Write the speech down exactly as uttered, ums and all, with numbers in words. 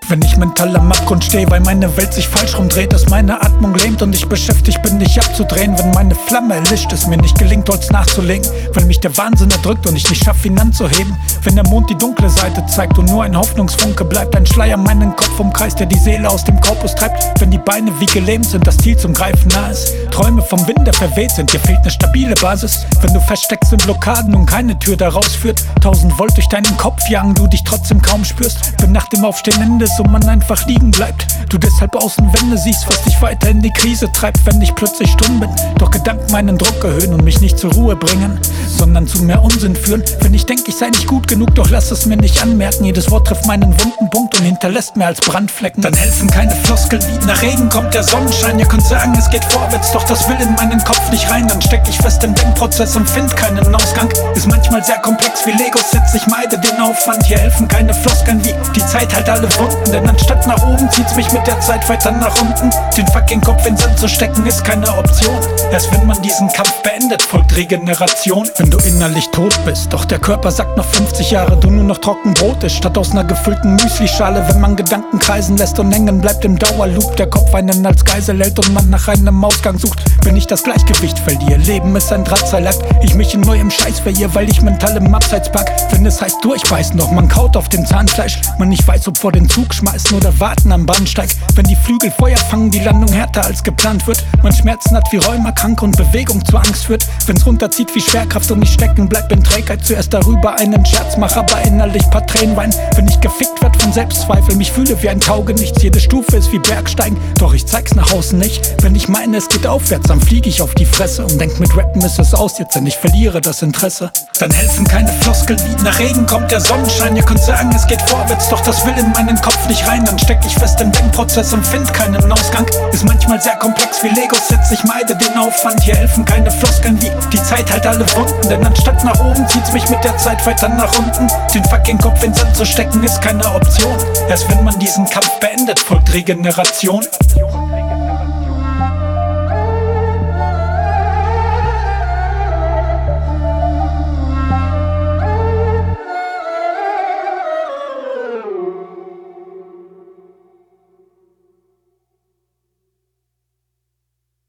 Wenn ich mental am Abgrund stehe, weil meine Welt sich falsch rumdreht, dass meine Atmung lähmt und ich beschäftigt bin, dich abzudrehen. Wenn meine Flamme erlischt, es mir nicht gelingt, Holz nachzulegen. Wenn mich der Wahnsinn erdrückt und ich nicht schaffe, ihn anzuheben. Wenn der Mond die dunkle Seite zeigt und nur ein Hoffnungsfunke bleibt. Ein Schleier meinen Kopf umkreist, der die Seele aus dem Korpus treibt. Wenn die Beine wie gelähmt sind, das Ziel zum Greifen nah ist. Träume vom Wind, der verweht sind, dir fehlt eine stabile Basis. Wenn du feststeckst in Blockaden und keine Tür daraus führt. Tausend Volt durch deinen Kopf jagen, du dich trotzdem kaum spürst. Wenn nach dem Aufstehen Ende ist und man einfach liegen bleibt. Du deshalb Außenwände siehst, was dich weiter in die Krise treibt. Wenn ich plötzlich stumm bin, doch Gedanken meinen Druck erhöhen und mich nicht zur Ruhe bringen, sondern zu mehr Unsinn führen. Wenn ich denke, ich sei nicht gut genug, doch lass es mir nicht anmerken. Jedes Wort trifft meinen wunden Punkt und hinterlässt mehr als Brandflecken. Dann helfen keine Floskeln wie nach Regen kommt der Sonnenschein. Ihr könnt sagen, es geht vorwärts, doch das will in meinen Kopf nicht rein. Dann steck ich fest im Denkprozess und find keinen Ausgang. Ist manchmal sehr komplex wie Lego-Sets, ich meide den Aufwand. Hier helfen keine Floskeln wie die Zeit halt alle Wunden. Denn anstatt nach oben zieht's mich mit der Zeit weiter nach unten. Den fucking Kopf in Sand zu stecken ist keine Option. Erst wenn man diesen Kampf beendet, folgt Regeneration. Wenn du innerlich tot bist, doch der Körper sagt noch fünfzig Jahre, du nur noch Trockenbrot isst, statt aus einer gefüllten Müslischale. Wenn man Gedanken kreisen lässt und hängen bleibt im Dauerloop, der Kopf einen als Geisel hält und man nach einem Ausgang sucht. Wenn ich das Gleichgewicht verliere, Leben ist ein Drahtseilakt. Ich mich in neuem Scheiß verirr, weil ich mental im Abseits pack. Wenn es heißt durchbeißen, doch man kaut auf dem Zahnfleisch. Man nicht weiß, ob vor den Zug schmeißen oder warten am Bahnsteig. Wenn die Flügel Feuer fangen, die Landung härter als geplant wird. Man Schmerzen hat wie Rheuma, krank und Bewegung zur Angst führt. Wenn's runterzieht wie Schwerkraft und ich stecken bleib in Trägheit. Zuerst darüber einen Scherz mach, aber innerlich paar Tränen wein. Wenn ich gefickt werd von Selbstzweifel, mich fühle wie ein Taugenichts. Jede Stufe ist wie Bergsteigen, doch ich zeig's nach außen nicht. Wenn ich meine, es geht aufwärts, dann flieg ich auf die Fresse und denk, mit Rappen ist es aus jetzt, denn ich verliere das Interesse. Dann helfen keine Floskeln wie nach Regen kommt der Sonnenschein. Ihr könnt sagen, es geht vorwärts, doch das will in meinen Kopf nicht rein. Dann steck ich fest im Denkprozess und find keinen Ausgang. Ist manchmal sehr komplex wie Lego-Sets, ich meide den Aufwand. Hier helfen keine Floskeln wie die Zeit halt alle Wunden. Denn anstatt nach oben zieht's mich mit der Zeit weiter nach unten. Den fucking Kopf in Sand zu stecken ist keine Option. Erst wenn man diesen Kampf beendet, folgt Regeneration.